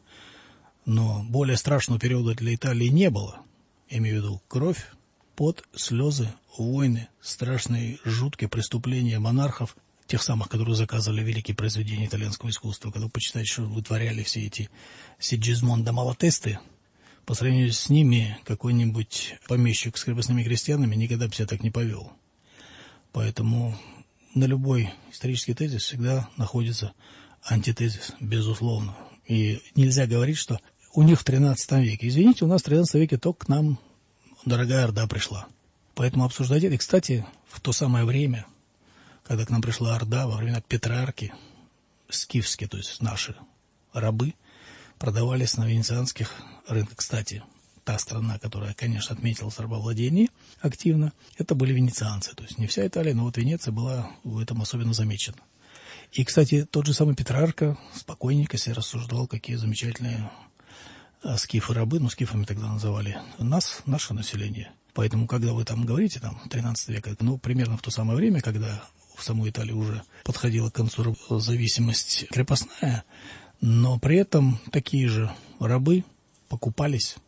но более страшного периода для Италии не было. Я имею в виду кровь, пот, слезы, войны, страшные, жуткие преступления монархов, тех самых, которые заказывали великие произведения итальянского искусства, когда вы почитаете, что вытворяли все эти Сиджизмондо Малатесты, по сравнению с ними какой-нибудь помещик с крепостными крестьянами никогда бы себя так не повел. Поэтому на любой исторический тезис всегда находится антитезис, безусловно. И нельзя говорить, что у них в 13 веке. Извините, у нас в 13 веке только к нам дорогая Орда пришла. Поэтому обсуждать это. И, кстати, в то самое время, когда к нам пришла Орда, во времена Петрарки, скифские, то есть наши рабы, продавались на венецианских рынках. Кстати, та страна, которая, конечно, отметилась в рабовладении активно, это были венецианцы. То есть не вся Италия, но вот Венеция была в этом особенно замечена. И, кстати, тот же самый Петрарка спокойненько себе рассуждал, какие замечательные скифы-рабы, ну, скифами тогда называли нас, наше население. Поэтому, когда вы там говорите, там, 13 века, ну, примерно в то самое время, когда в самой Италии уже подходила к концу зависимость крепостная, но при этом такие же рабы покупались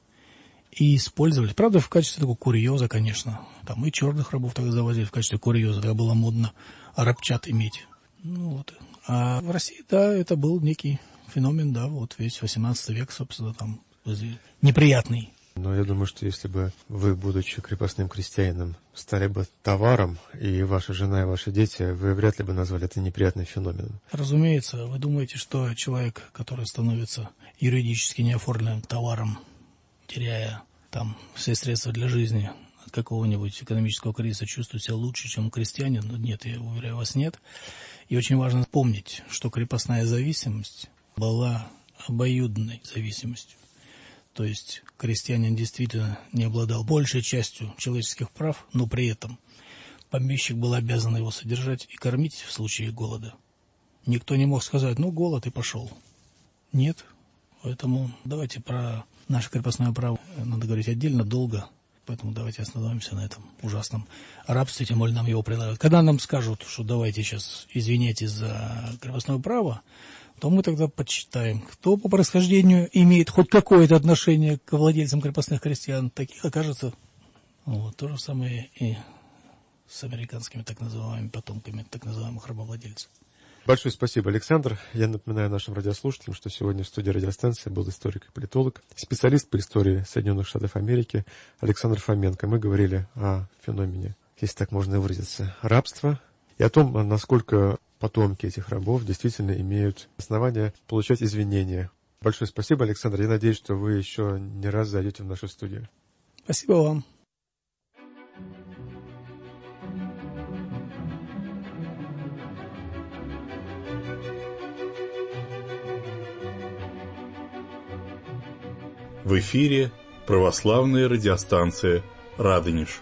и использовали. Правда, в качестве такого курьеза, конечно. Там и черных рабов тогда завозили в качестве курьеза. Тогда было модно рабчат иметь. Ну, вот. А в России, да, это был некий феномен, да, вот весь 18 век, собственно, там неприятный. Но я думаю, что если бы вы, будучи крепостным крестьянином, стали бы товаром, и ваша жена, и ваши дети, вы вряд ли бы назвали это неприятным феноменом. Разумеется, вы думаете, что человек, который становится юридически неоформленным товаром, теряя там все средства для жизни от какого-нибудь экономического кризиса, чувствует себя лучше, чем крестьянин? Нет, я уверяю вас, нет. И очень важно помнить, что крепостная зависимость была обоюдной зависимостью. То есть крестьянин действительно не обладал большей частью человеческих прав, но при этом помещик был обязан его содержать и кормить в случае голода. Никто не мог сказать, ну, голод и пошел. Нет. Поэтому давайте про наше крепостное право надо говорить отдельно, долго. Поэтому давайте остановимся на этом ужасном рабстве, тем более нам его предлагают. Когда нам скажут, что давайте сейчас извиняйтесь за крепостное право, то мы тогда подсчитаем, кто по происхождению имеет хоть какое-то отношение к владельцам крепостных крестьян. Таких окажется. Вот. То же самое и с американскими так называемыми потомками так называемых рабовладельцев. Большое спасибо, Александр. Я напоминаю нашим радиослушателям, что сегодня в студии радиостанции был историк и политолог, специалист по истории Соединенных Штатов Америки Александр Фоменко. Мы говорили о феномене, если так можно выразиться, рабства, и о том, насколько потомки этих рабов действительно имеют основания получать извинения. Большое спасибо, Александр. Я надеюсь, что вы еще не раз зайдете в нашу студию. Спасибо вам. В эфире православная радиостанция «Радонеж».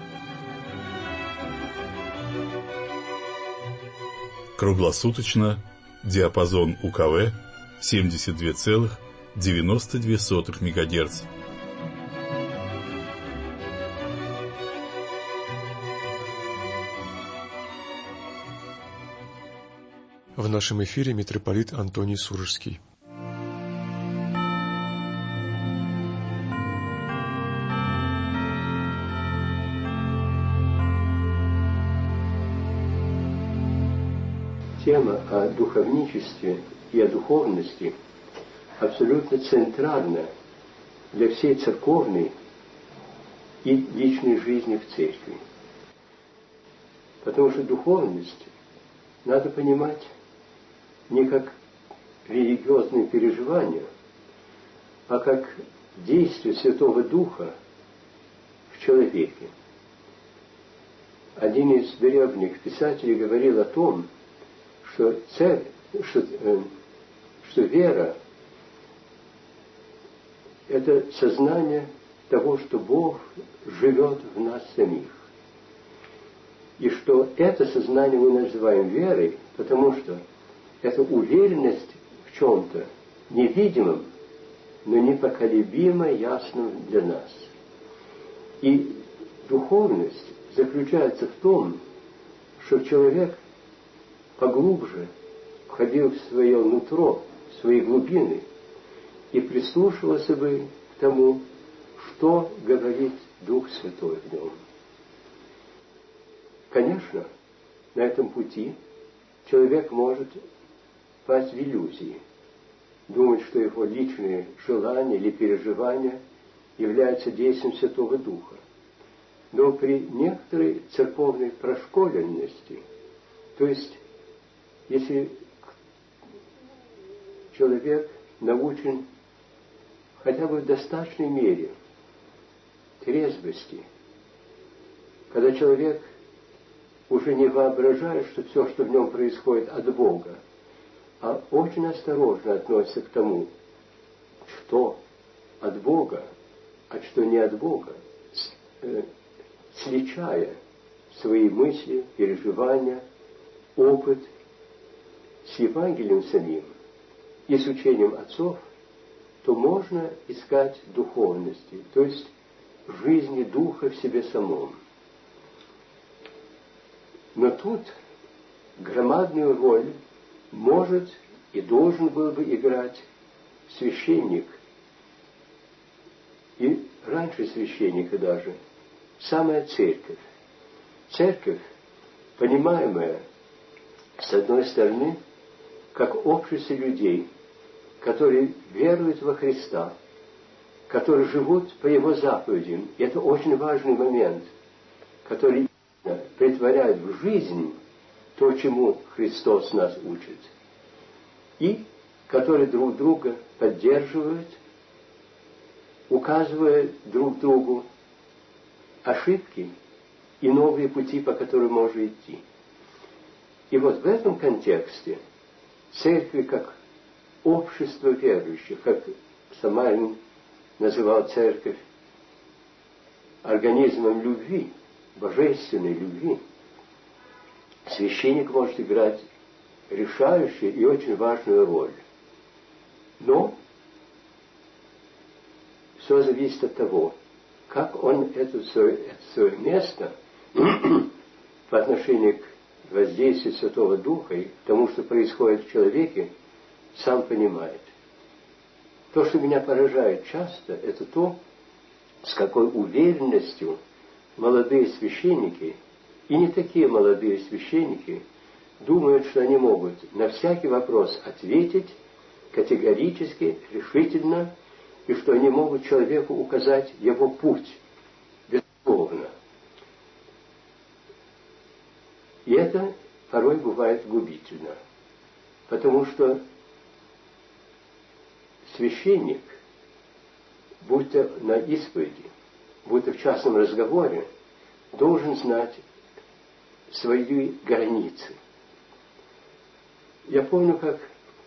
Круглосуточно, диапазон УКВ 72,92 МГц. В нашем эфире митрополит Антоний Сурожский. тема о духовничестве и о духовности абсолютно центральна для всей церковной и личной жизни в церкви. Потому что духовность надо понимать не как религиозные переживания, а как действие Святого Духа в человеке. Один из древних писателей говорил о том, что вера – это сознание того, что Бог живет в нас самих. И что это сознание мы называем верой, потому что это уверенность в чем-то невидимом, но непоколебимо ясном для нас. И духовность заключается в том, что человек поглубже входил в свое нутро, в свои глубины, и прислушивался бы к тому, что говорит Дух Святой в нем. Конечно, на этом пути человек может впасть в иллюзии, думать, что его личные желания или переживания являются действием Святого Духа. Но при некоторой церковной прошколенности, то есть если человек научен хотя бы в достаточной мере трезвости, когда человек уже не воображает, что все, что в нем происходит, от Бога, а очень осторожно относится к тому, что от Бога, а что не от Бога, сличая свои мысли, переживания, опыт с Евангелием самим и с учением отцов, то можно искать духовности, то есть жизни Духа в себе самом. Но тут громадную роль может и должен был бы играть священник, и раньше священника даже, самая церковь. Церковь, понимаемая, с одной стороны, как общество людей, которые веруют во Христа, которые живут по Его заповедям. И это очень важный момент, который претворяет в жизнь то, чему Христос нас учит, и которые друг друга поддерживают, указывая друг другу ошибки и новые пути, по которым можно идти. И вот в этом контексте церкви, как общество верующих, как Самарин называл церковь организмом любви, божественной любви, священник может играть решающую и очень важную роль. Но все зависит от того, как он это свое место по отношению к воздействию Святого Духа и к тому, что происходит в человеке, сам понимает. То, что меня поражает часто, это то, с какой уверенностью молодые священники, и не такие молодые священники, думают, что они могут на всякий вопрос ответить категорически, решительно, и что они могут человеку указать его путь, безусловно. И это порой бывает губительно, потому что священник, будь то на исповеди, будь то в частном разговоре, должен знать свои границы. Я помню, как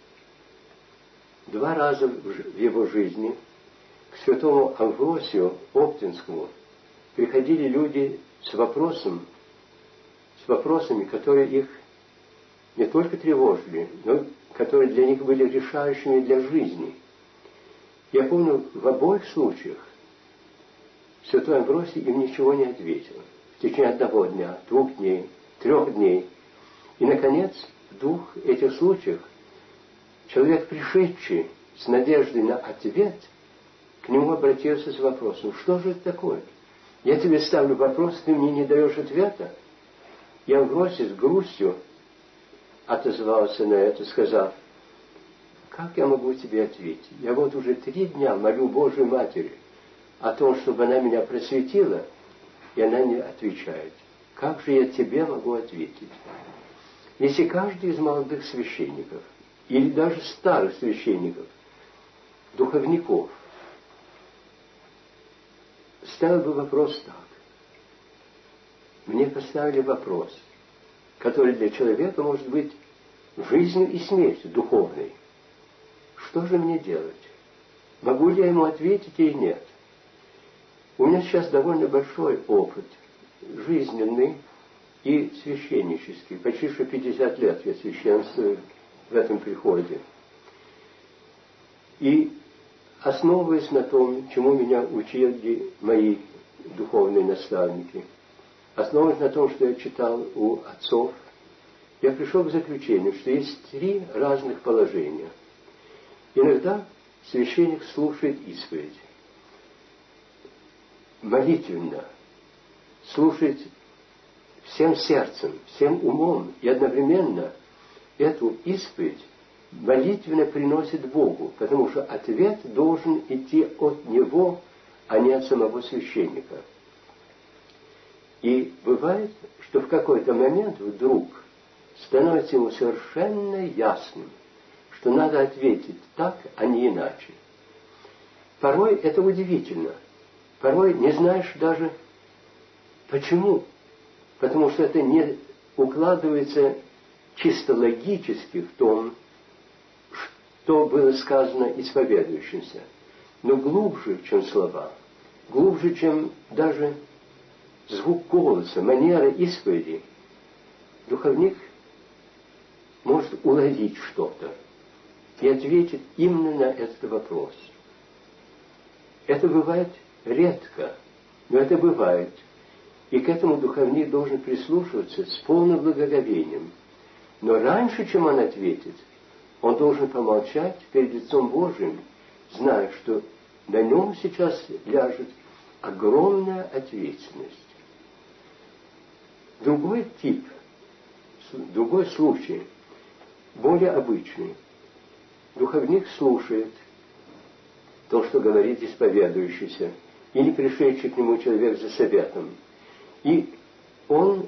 2 раза в его жизни к святому Амвросию Оптинскому приходили люди с вопросами, которые их не только тревожили, но которые для них были решающими для жизни. Я помню, в обоих случаях святой Амвросий им ничего не ответил. В течение 1 дня, 2 дней, 3 дней. И, наконец, в 2 этих случаях человек, пришедший с надеждой на ответ, к нему обратился с вопросом: что же это такое? Я тебе ставлю вопрос, ты мне не даешь ответа. И Амвросий с грустью отозвался на это, сказав: как я могу тебе ответить? Я вот уже 3 дня молю Божию Матери о том, чтобы она меня просветила, и она не отвечает. Как же я тебе могу ответить? Если каждый из молодых священников, или даже старых священников, духовников, ставил бы вопрос так. Мне поставили вопрос, который для человека может быть жизнью и смертью духовной. Что же мне делать? Могу ли я ему ответить или нет? У меня сейчас довольно большой опыт жизненный и священнический. Почти что 50 лет я священствую в этом приходе. И основываясь на том, чему меня учили мои духовные наставники, основываясь на том, что я читал у отцов, я пришел к заключению, что есть 3 разных положения. Иногда священник слушает исповедь, молитвенно, слушает всем сердцем, всем умом, и одновременно эту исповедь молитвенно приносит Богу, потому что ответ должен идти от него, а не от самого священника. И бывает, что в какой-то момент вдруг становится ему совершенно ясным, что надо ответить так, а не иначе. Порой это удивительно. Порой не знаешь даже почему. Потому что это не укладывается чисто логически в том, что было сказано исповедующимся. Но глубже, чем слова, глубже, чем даже звук голоса, манера исповеди, духовник может уловить что-то и ответить именно на этот вопрос. Это бывает редко, но это бывает. И к этому духовник должен прислушиваться с полным благоговением. Но раньше, чем он ответит, он должен помолчать перед лицом Божьим, зная, что на нем сейчас ляжет огромная ответственность. Другой тип, другой случай, более обычный. Духовник слушает то, что говорит исповедующийся, или пришедший к нему человек за советом. И он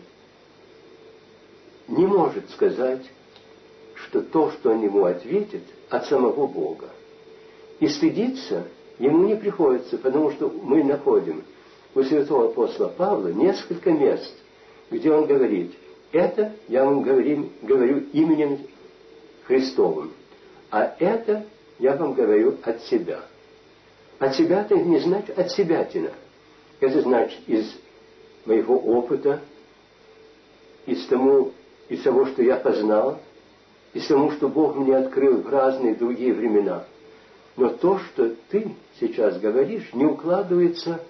не может сказать, что то, что он ему ответит, от самого Бога. И стыдиться ему не приходится, потому что мы находим у святого апостола Павла несколько мест, где он говорит: это я вам говорю именем Христовым, а это я вам говорю от себя. От себя-то не значит от себятина. Это значит из моего опыта, из того, что я познал, из того, что Бог мне открыл в разные другие времена. Но то, что ты сейчас говоришь, не укладывается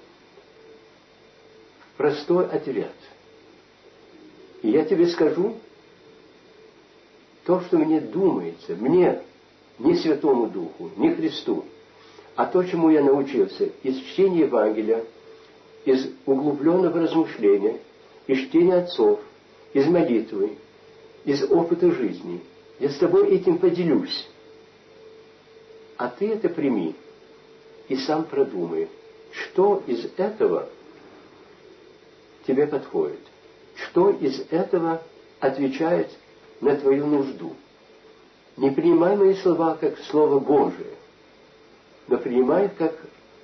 в простой ответ. И я тебе скажу то, что мне думается, мне, не Святому Духу, не Христу, а то, чему я научился из чтения Евангелия, из углубленного размышления, из чтения отцов, из молитвы, из опыта жизни. Я с тобой этим поделюсь. А ты это прими и сам продумай, что из этого тебе подходит, что из этого отвечает на твою нужду. Не принимай мои слова как Слово Божие, но принимай как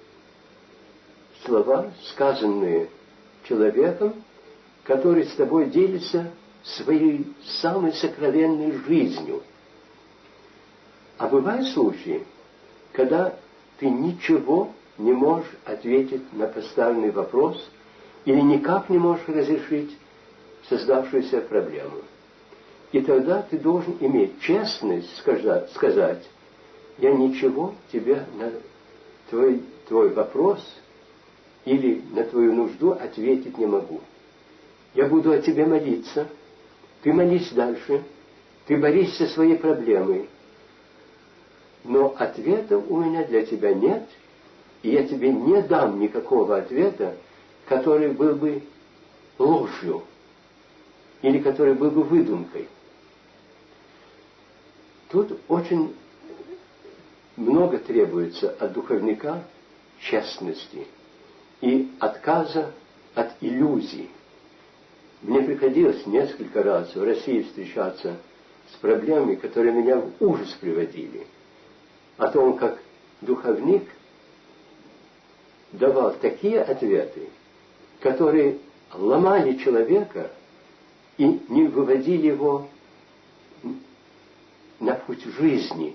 слова, сказанные человеком, который с тобой делится своей самой сокровенной жизнью. А бывают случаи, когда ты ничего не можешь ответить на поставленный вопрос или никак не можешь разрешить создавшуюся проблему. И тогда ты должен иметь честность сказать: я ничего тебе на твой вопрос или на твою нужду ответить не могу. Я буду о тебе молиться, ты молись дальше, ты борись со своей проблемой. Но ответа у меня для тебя нет, и я тебе не дам никакого ответа, который был бы ложью или который был бы выдумкой. Тут очень много требуется от духовника честности и отказа от иллюзий. Мне приходилось несколько раз в России встречаться с проблемами, которые меня в ужас приводили. О том, как духовник давал такие ответы, которые ломали человека и не выводили его на путь жизни.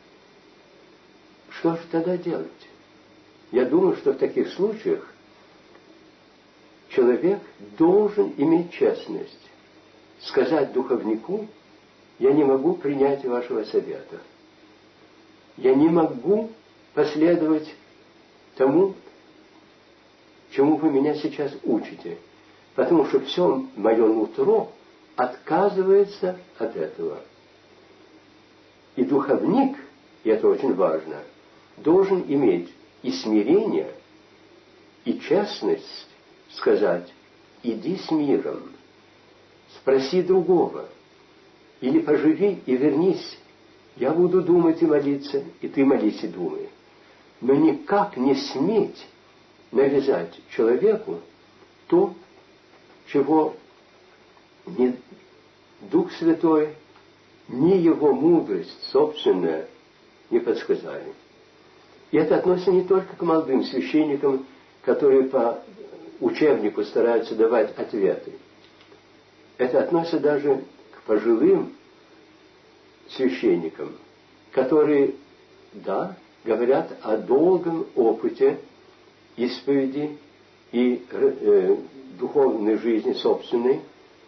Что же тогда делать? Я думаю, что в таких случаях человек должен иметь честность сказать духовнику: я не могу принять вашего совета. Я не могу последовать тому, чему вы меня сейчас учите. Потому что все мое нутро отказывается от этого. И духовник, и это очень важно, должен иметь и смирение, и честность сказать: иди с миром, спроси другого, или поживи и вернись. Я буду думать и молиться, и ты молись и думай. Но никак не сметь навязать человеку то, чего ни Дух Святой, ни его мудрость собственная не подсказали. И это относится не только к молодым священникам, которые по учебнику стараются давать ответы. Это относится даже к пожилым священникам, которые, да, говорят о долгом опыте исповеди и духовной жизни собственной,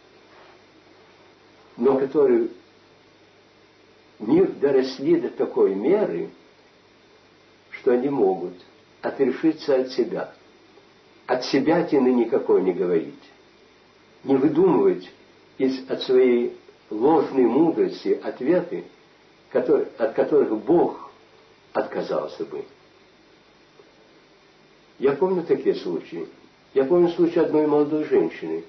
но которые не доросли до такой меры, что они могут отрешиться от себя. От себятины никакой не говорить. Не выдумывать от своей ложной мудрости ответы, от которых Бог отказался бы. Я помню такие случаи. Я помню случай одной молодой женщины,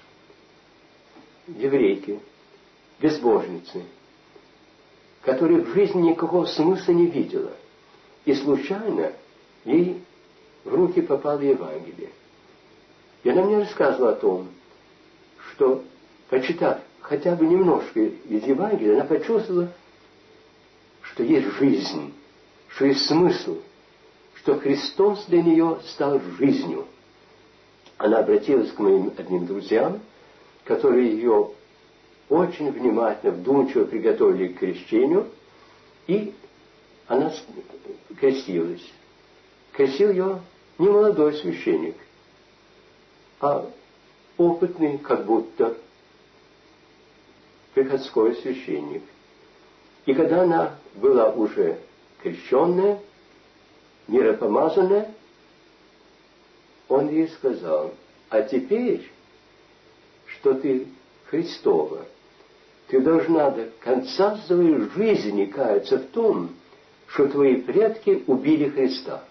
еврейки, безбожницы, которая в жизни никакого смысла не видела. И случайно ей в руки попало Евангелие. И она мне рассказывала о том, что, почитав хотя бы немножко из Евангелия, она почувствовала, что есть жизнь, что есть смысл, что Христос для нее стал жизнью. Она обратилась к моим одним друзьям, которые ее очень внимательно, вдумчиво приготовили к крещению, и она крестилась. Крестил ее не молодой священник, а опытный, как будто, приходской священник. И когда она была уже крещенная, миропомазанная, он ей сказал: а теперь, что ты Христова, ты должна до конца своей жизни каяться в том, что твои предки убили Христа.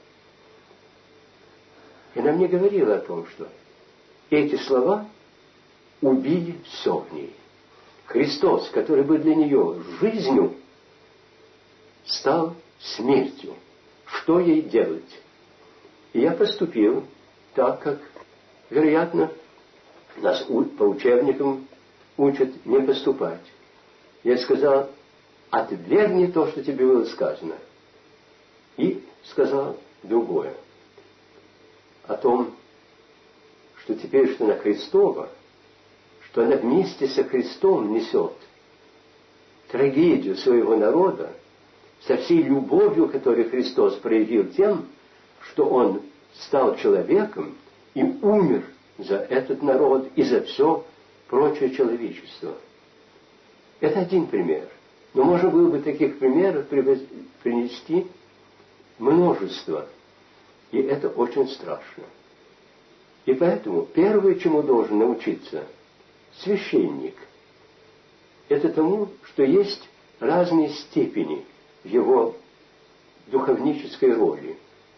И она мне говорила о том, что эти слова убили все в ней. Христос, который был для нее жизнью, стал смертью. Что ей делать? И я поступил так, как, вероятно, нас по учебникам учат не поступать. Я сказал: отвергни то, что тебе было сказано. И сказал другое. О том, что теперь, что она Христова, что она вместе со Христом несет трагедию своего народа, со всей любовью, которую Христос проявил тем, что Он стал человеком и умер за этот народ и за все прочее человечество. Это один пример. Но можно было бы таких примеров принести множество. И это очень страшно. И поэтому первое, чему должен научиться священник, это тому, что есть разные степени в его духовнической роли.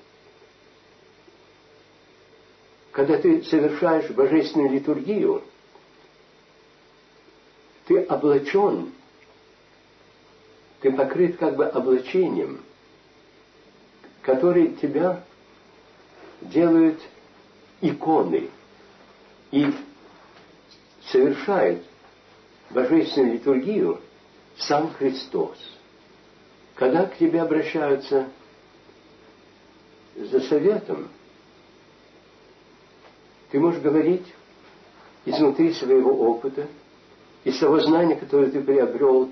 Когда ты совершаешь божественную литургию, ты облачен ты покрыт как бы облачением, который тебя делают иконой и совершает божественную литургию сам Христос. Когда к тебе обращаются за советом, ты можешь говорить изнутри своего опыта, из того знания, которое ты приобрел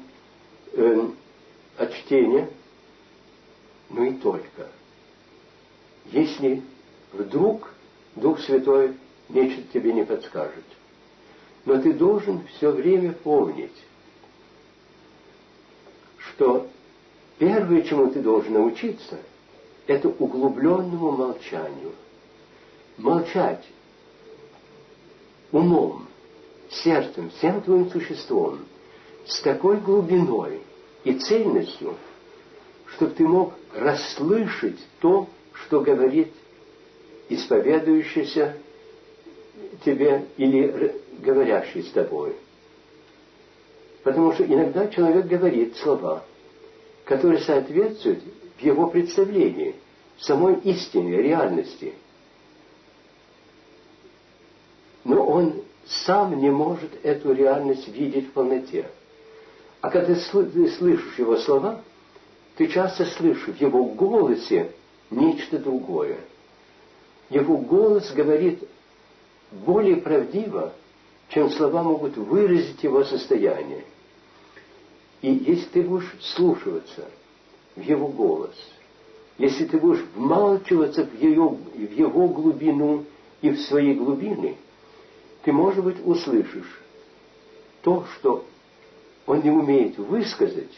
от чтения, но и только. Если вдруг Дух Святой нечто тебе не подскажет. Но ты должен все время помнить, что первое, чему ты должен научиться, это углубленному молчанию. Молчать умом, сердцем, всем твоим существом, с такой глубиной и цельностью, чтобы ты мог расслышать то, что говорит исповедующийся тебе или говорящий с тобой. Потому что иногда человек говорит слова, которые соответствуют в его представлении, самой истине, реальности. Но он сам не может эту реальность видеть в полноте. А когда ты слышишь его слова, ты часто слышишь в его голосе нечто другое. Его голос говорит более правдиво, чем слова могут выразить его состояние. И если ты будешь вслушиваться в его голос, если ты будешь вмалчиваться в его глубину и в свои глубины, ты, может быть, услышишь то, что он не умеет высказать,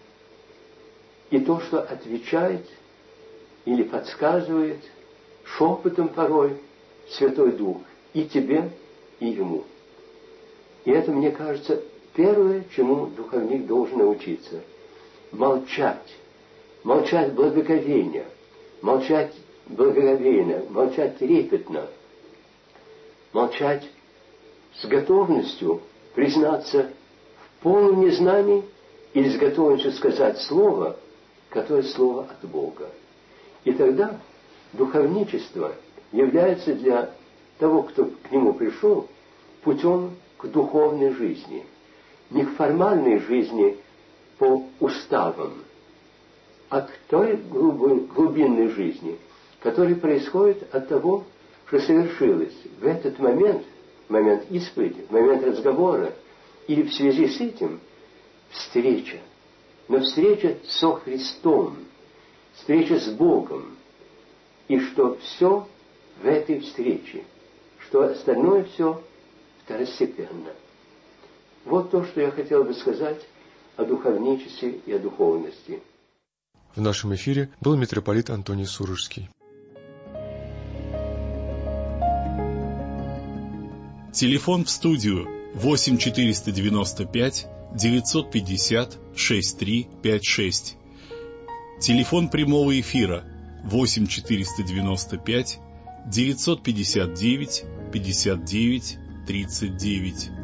и то, что отвечает или подсказывает шепотом порой Святой Дух и тебе, и ему. И это, мне кажется, первое, чему духовник должен научиться. Молчать. Молчать благоговейно. Молчать благоговейно. Молчать трепетно. Молчать с готовностью признаться в полном незнании или с готовностью сказать слово, которое слово от Бога. И тогда духовничество является для того, кто к нему пришел, путем к духовной жизни. Не к формальной жизни по уставам, а к той глубинной жизни, которая происходит от того, что совершилось в этот момент исповеди, момент разговора, или в связи с этим встреча. Но встреча со Христом, встреча с Богом. И что все в этой встрече, что остальное все второстепенно. Вот то, что я хотел бы сказать о духовничестве и о духовности. В нашем эфире был митрополит Антоний Сурожский. Телефон в студию 8 495 950 6356. Телефон прямого эфира 8 495 959 59 39.